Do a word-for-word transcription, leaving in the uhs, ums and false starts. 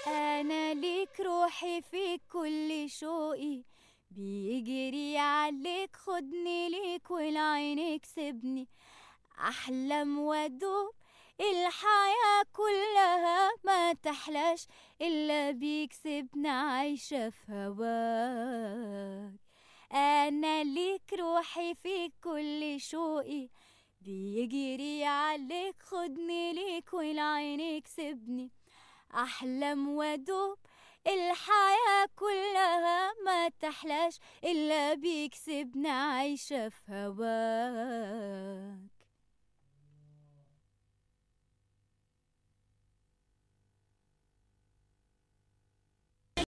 أنا ليك روحي في كل شوقي بيجري عليك، خدني ليك والعينك سيبني أحلم وأدوب. الحياة كلها ما تحلاش إلا بيك، سيبنا عايشة في هواك. أنا ليك روحي في كل شوقي بيجري عليك، خدني ليك والعينك سيبني أحلم وأدوب. الحياة كلها ما تحلاش إلا بيك، سيبنا عايشة في هواك.